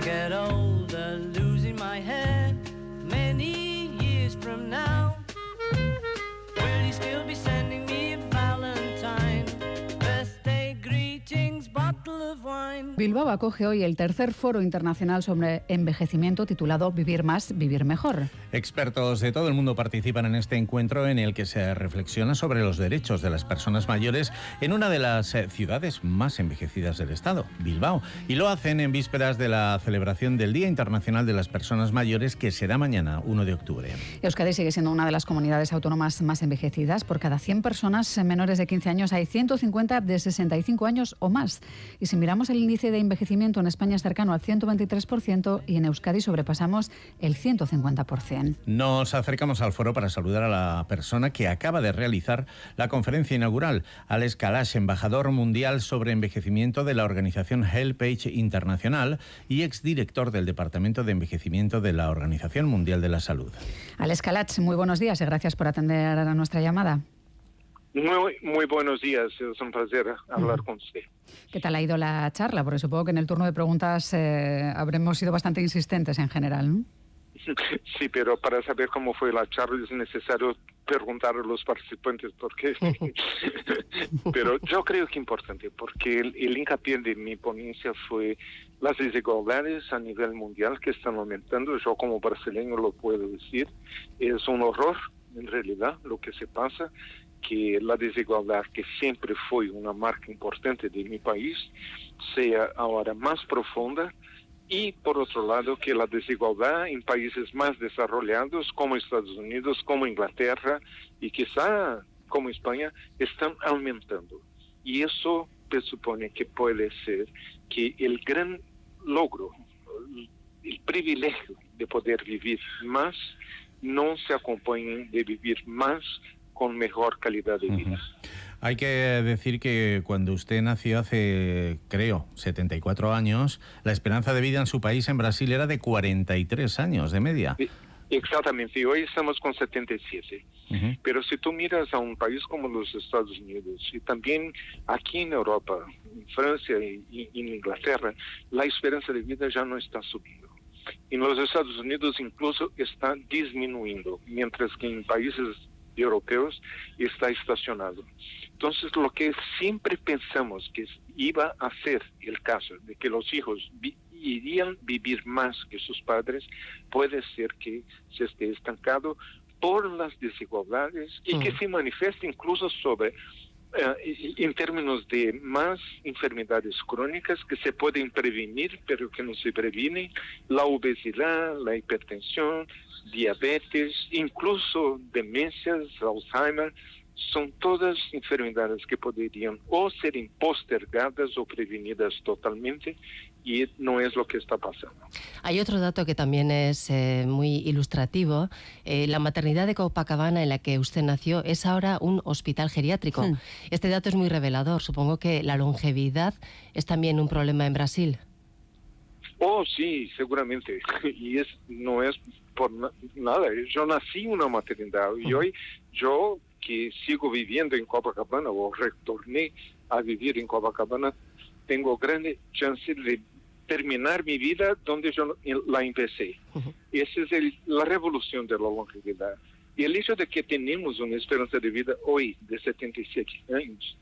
get older, losing my hair many years from now, will you still be sending me a Valentine? Birthday greetings, bottle of wine. Bilbao acoge hoy el tercer foro internacional sobre envejecimiento titulado Vivir más, vivir mejor. Expertos de todo el mundo participan en este encuentro en el que se reflexiona sobre los derechos de las personas mayores en una de las ciudades más envejecidas del Estado, Bilbao. Y lo hacen en vísperas de la celebración del Día Internacional de las Personas Mayores, que será mañana, 1 de octubre. Euskadi sigue siendo una de las comunidades autónomas más envejecidas. Por cada 100 personas menores de 15 años hay 150 de 65 años o más. Y si miramos el índice de envejecimiento en España es cercano al 123% y en Euskadi sobrepasamos el 150%. Nos acercamos al foro para saludar a la persona que acaba de realizar la conferencia inaugural, Alex Kalash, embajador mundial sobre envejecimiento de la organización HelpAge Internacional y exdirector del Departamento de Envejecimiento de la Organización Mundial de la Salud. Alex Kalash, muy buenos días y gracias por atender a nuestra llamada. Muy buenos días, es un placer hablar con usted. ¿Qué tal ha ido la charla? Porque supongo que en el turno de preguntas habremos sido bastante insistentes en general, ¿no? Sí, pero para saber cómo fue la charla es necesario preguntar a los participantes por qué. Pero yo creo que es importante, porque el hincapié de mi ponencia fue las desigualdades a nivel mundial que están aumentando. Yo como brasileño lo puedo decir, es un horror en realidad lo que se pasa, que la desigualdad, que siempre fue una marca importante de mi país, sea ahora más profunda. Y por otro lado, que la desigualdad en países más desarrollados como Estados Unidos, como Inglaterra y quizá como España, están aumentando. Y eso presupone que puede ser que el gran logro, el privilegio de poder vivir más, no se acompañe de vivir más con mejor calidad de vida. Hay que decir que cuando usted nació hace, creo, 74 años, la esperanza de vida en su país, en Brasil, era de 43 años de media. Exactamente, y hoy estamos con 77. Pero si tú miras a un país como los Estados Unidos y también aquí en Europa, en Francia y en Inglaterra, la esperanza de vida ya no está subiendo. En los Estados Unidos incluso está disminuyendo, mientras que en países europeos está estacionado. Entonces, lo que siempre pensamos que iba a ser el caso de que los hijos irían vivir más que sus padres, puede ser que se esté estancado por las desigualdades y que se manifieste incluso sobre en términos de más enfermedades crónicas que se pueden prevenir, pero que no se previenen, la obesidad, la hipertensión, diabetes, incluso demencias, Alzheimer, son todas enfermedades que podrían o ser postergadas o prevenidas totalmente, y no es lo que está pasando. Hay otro dato que también es muy ilustrativo. La maternidad de Copacabana, en la que usted nació, es ahora un hospital geriátrico. Este dato es muy revelador. Supongo que la longevidad es también un problema en Brasil. Oh, sí, seguramente. Y no es por nada. Yo nací en una maternidad y hoy yo, que sigo viviendo en Copacabana o retorné a vivir en Copacabana, tengo grande chance de terminar mi vida donde yo la empecé. Esa es la revolución de la longevidad. Y el hecho de que tenemos una esperanza de vida hoy de 77 años,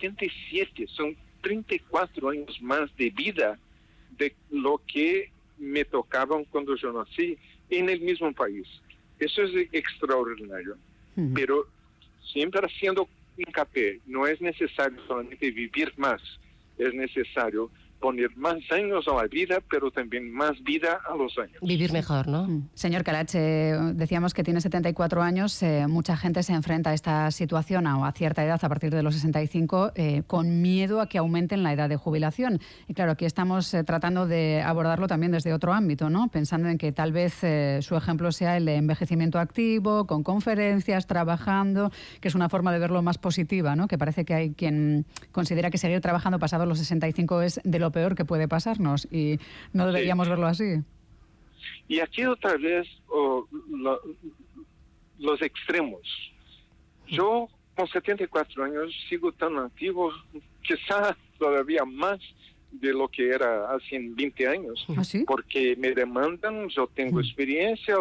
77 son 34 años más de vida de lo que me tocaban cuando yo nací en el mismo país. Eso es extraordinario. Pero siempre haciendo hincapié, no es necesario solamente vivir más, es necesario poner más años a la vida, pero también más vida a los años. Vivir mejor, ¿no? Señor Kalash, decíamos que tiene 74 años, mucha gente se enfrenta a esta situación a cierta edad, a partir de los 65, con miedo a que aumenten la edad de jubilación. Y claro, aquí estamos tratando de abordarlo también desde otro ámbito, ¿no? Pensando en que tal vez su ejemplo sea el de envejecimiento activo, con conferencias, trabajando, que es una forma de verlo más positiva, ¿no? Que parece que hay quien considera que seguir trabajando pasados los 65 es de lo peor que puede pasarnos y no deberíamos verlo así. Y aquí otra vez los extremos. Yo con 74 años sigo tan activo, quizá todavía más de lo que era hace 20 años, ¿Ah, sí? porque me demandan, yo tengo experiencia,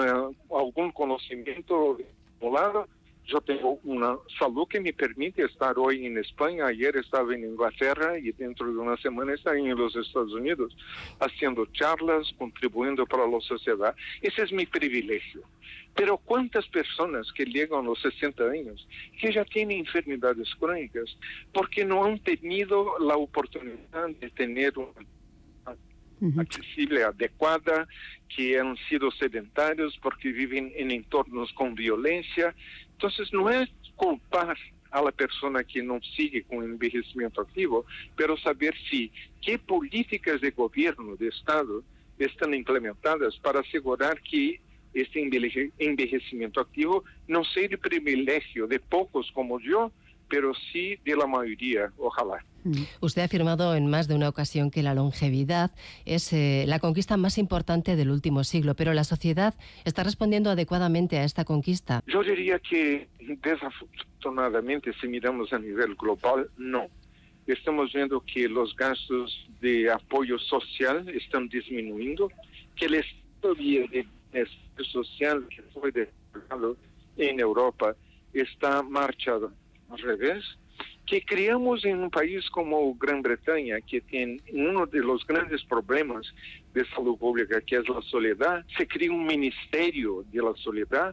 algún conocimiento acumulado, yo tengo una salud que me permite estar hoy en España, ayer estaba en Inglaterra y dentro de una semana estaré en los Estados Unidos, haciendo charlas, contribuyendo para la sociedad. Ese es mi privilegio. Pero ¿cuántas personas que llegan a los 60 años que ya tienen enfermedades crónicas porque no han tenido la oportunidad de tener una accesible, adecuada, que han sido sedentarios porque viven en entornos con violencia? Entonces no es culpar a la persona que no sigue con el envejecimiento activo, pero saber si qué políticas de gobierno, de Estado, están implementadas para asegurar que este envejecimiento activo no sea el privilegio de pocos como yo, pero sí de la mayoría, ojalá. Usted ha afirmado en más de una ocasión que la longevidad es la conquista más importante del último siglo, pero ¿la sociedad está respondiendo adecuadamente a esta conquista? Yo diría que desafortunadamente, si miramos a nivel global, no. Estamos viendo que los gastos de apoyo social están disminuyendo, que el estado de social que fue desarrollado en Europa está marchado al revés, que creamos en un país como Gran Bretaña, que tiene uno de los grandes problemas de salud pública, que es la soledad. Se creó un ministerio de la soledad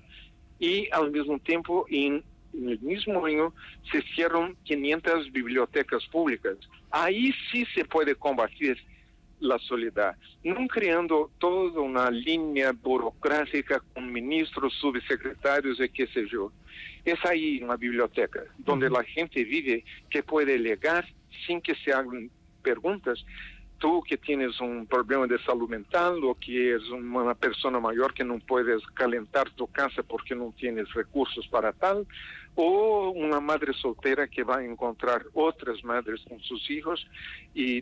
y al mismo tiempo en el mismo año se hicieron 500 bibliotecas públicas. Ahí sí se puede combatir la soledad, no creando toda una línea burocrática con ministros, subsecretarios y qué sé yo. Es ahí una biblioteca donde la gente vive, que puede llegar sin que se hagan preguntas. Tú que tienes un problema de salud mental o que eres una persona mayor que no puedes calentar tu casa porque no tienes recursos para tal, o una madre soltera que va a encontrar otras madres con sus hijos y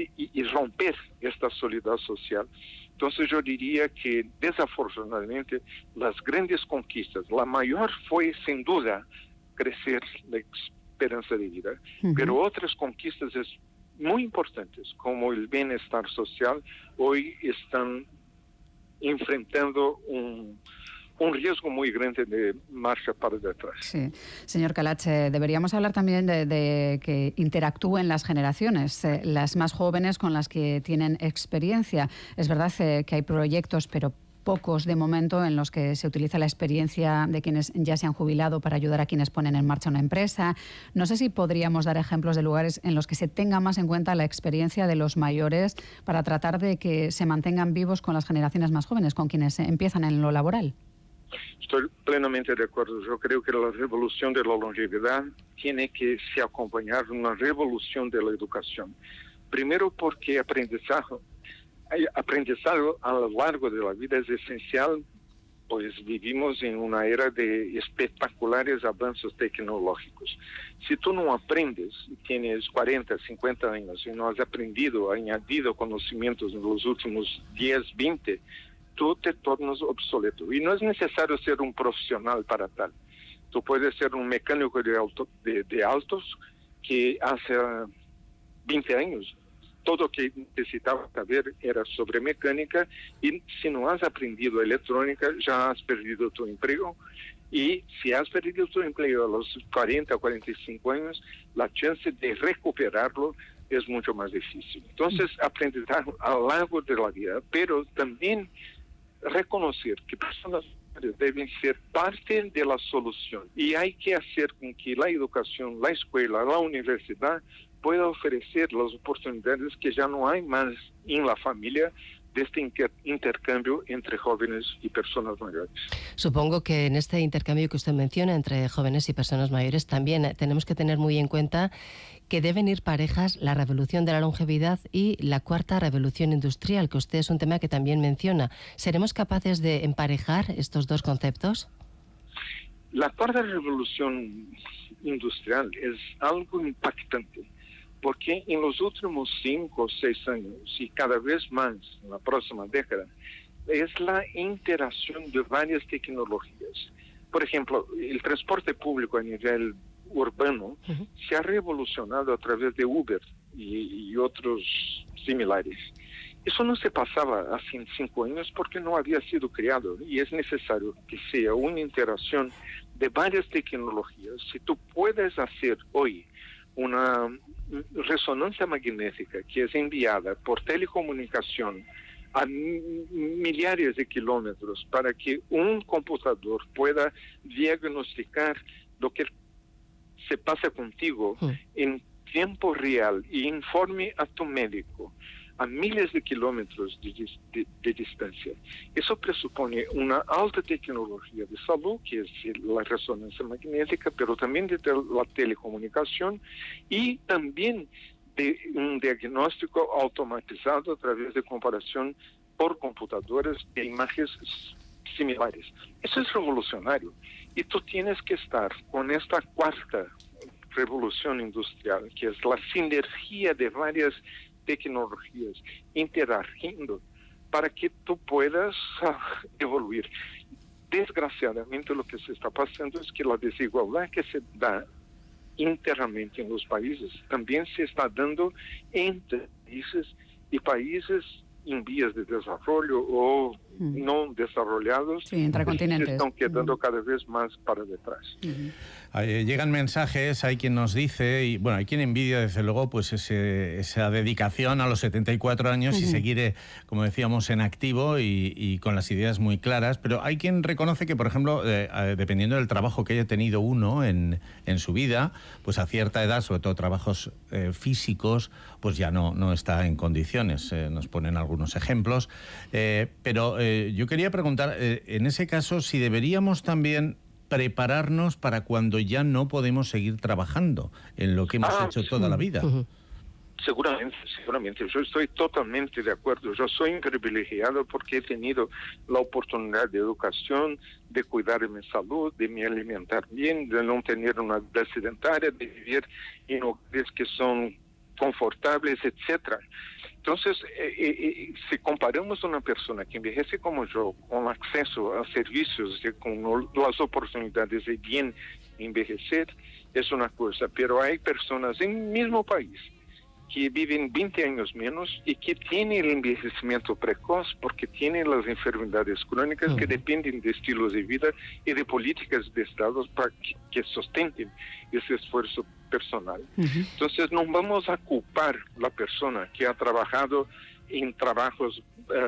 romper esta soledad social. Entonces yo diría que desafortunadamente las grandes conquistas, la mayor fue sin duda crecer la esperanza de vida, pero otras conquistas muy importantes como el bienestar social hoy están enfrentando un riesgo muy grande de marcha para detrás. Sí. Señor Calache, deberíamos hablar también de que interactúen las generaciones, las más jóvenes con las que tienen experiencia. Es verdad que hay proyectos, pero pocos de momento, en los que se utiliza la experiencia de quienes ya se han jubilado para ayudar a quienes ponen en marcha una empresa. No sé si podríamos dar ejemplos de lugares en los que se tenga más en cuenta la experiencia de los mayores para tratar de que se mantengan vivos con las generaciones más jóvenes, con quienes empiezan en lo laboral. Estoy plenamente de acuerdo. Yo creo que la revolución de la longevidad tiene que se acompañar de una revolución de la educación. Primero porque aprendizaje a lo largo de la vida es esencial, pues vivimos en una era de espectaculares avances tecnológicos. Si tú no aprendes, tienes 40, 50 años y no has aprendido, añadido conocimientos en los últimos 10, 20, tú te tornas obsoleto. Y no es necesario ser un profesional para tal. Tú puedes ser un mecánico de autos que hace 20 años todo lo que necesitaba saber era sobre mecánica, y si no has aprendido electrónica ya has perdido tu empleo, y si has perdido tu empleo a los 40 o 45 años, la chance de recuperarlo es mucho más difícil. Entonces, aprender a lo largo de la vida, pero también reconocer que personas deben ser parte de la solución, y hay que hacer con que la educación, la escuela, la universidad pueda ofrecer las oportunidades que ya no hay más en la familia de este intercambio entre jóvenes y personas mayores. Supongo que en este intercambio que usted menciona entre jóvenes y personas mayores también tenemos que tener muy en cuenta que deben ir parejas la revolución de la longevidad y la cuarta revolución industrial, que usted es un tema que también menciona. ¿Seremos capaces de emparejar estos dos conceptos? La cuarta revolución industrial es algo impactante, porque en los últimos 5 o 6 años, y cada vez más en la próxima década, es la interacción de varias tecnologías. Por ejemplo, el transporte público a nivel urbano se ha revolucionado a través de Uber. y otros similares. Eso no se pasaba hace 5 años porque no había sido creado y es necesario que sea una interacción de varias tecnologías. Si tú puedes hacer hoy una resonancia magnética que es enviada por telecomunicación a millares de kilómetros para que un computador pueda diagnosticar lo que se pasa contigo en tiempo real y informe a tu médico a miles de kilómetros de distancia. Eso presupone una alta tecnología de salud, que es la resonancia magnética, pero también de la telecomunicación y también de un diagnóstico automatizado a través de comparación por computadoras de imágenes similares. Eso es revolucionario. Y tú tienes que estar con esta cuarta revolución industrial, que es la sinergia de varias tecnologías interagiendo para que tú puedas evoluir. Desgraciadamente lo que se está pasando es que la desigualdad que se da internamente en los países también se está dando entre países y países en vías de desarrollo o no desarrollados, sí, entre continentes. Se están quedando cada vez más para detrás. Llegan mensajes, hay quien nos dice, y bueno, hay quien envidia desde luego pues esa dedicación a los 74 años y seguir, como decíamos, en activo y con las ideas muy claras, pero hay quien reconoce que, por ejemplo, dependiendo del trabajo que haya tenido uno en su vida, pues a cierta edad, sobre todo trabajos físicos, pues ya no está en condiciones. Nos ponen algunos ejemplos, pero yo quería preguntar, en ese caso, si deberíamos también prepararnos para cuando ya no podemos seguir trabajando en lo que hemos hecho toda la vida. Seguramente. Yo estoy totalmente de acuerdo. Yo soy un privilegiado porque he tenido la oportunidad de educación, de cuidar de mi salud, de me alimentar bien, de no tener una vida sedentaria, de vivir en hogares que son confortables, etcétera. Entonces, si comparamos a una persona que envejece como yo, con acceso a servicios, con las oportunidades de bien envejecer, es una cosa. Pero hay personas en el mismo país que viven 20 años menos y que tienen el envejecimiento precoz porque tienen las enfermedades crónicas que dependen de estilos de vida y de políticas de Estado para que sustenten ese esfuerzo personal. Entonces, no vamos a culpar la persona que ha trabajado en trabajos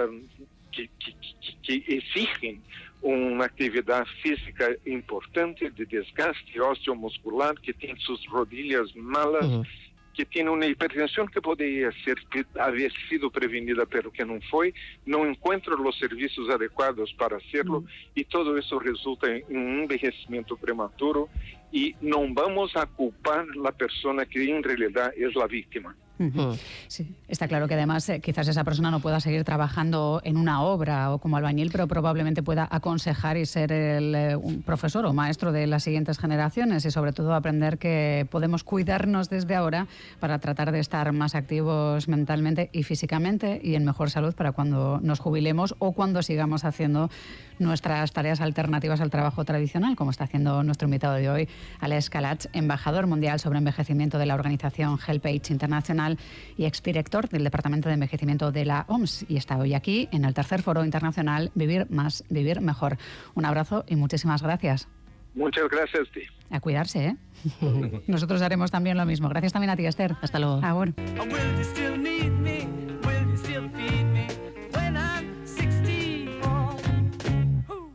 que exigen una actividad física importante, de desgaste osteomuscular, que tiene sus rodillas malas, que tiene una hipertensión que podría haber sido prevenida, pero que no fue, no encuentra los servicios adecuados para hacerlo, y todo eso resulta en un envejecimiento prematuro, y no vamos a culpar la persona que en realidad es la víctima. Sí, está claro que además quizás esa persona no pueda seguir trabajando en una obra o como albañil, pero probablemente pueda aconsejar y ser un profesor o maestro de las siguientes generaciones, y sobre todo aprender que podemos cuidarnos desde ahora para tratar de estar más activos mentalmente y físicamente y en mejor salud para cuando nos jubilemos o cuando sigamos haciendo nuestras tareas alternativas al trabajo tradicional, como está haciendo nuestro invitado de hoy, Alex Calach, embajador mundial sobre envejecimiento de la organización HelpAge Internacional y exdirector del Departamento de Envejecimiento de la OMS, y está hoy aquí en el tercer foro internacional Vivir Más, Vivir Mejor. Un abrazo y muchísimas gracias. Muchas gracias a ti. A cuidarse, ¿eh? Nosotros haremos también lo mismo. Gracias también a ti, Esther. Hasta luego. Agur. Will you still need me?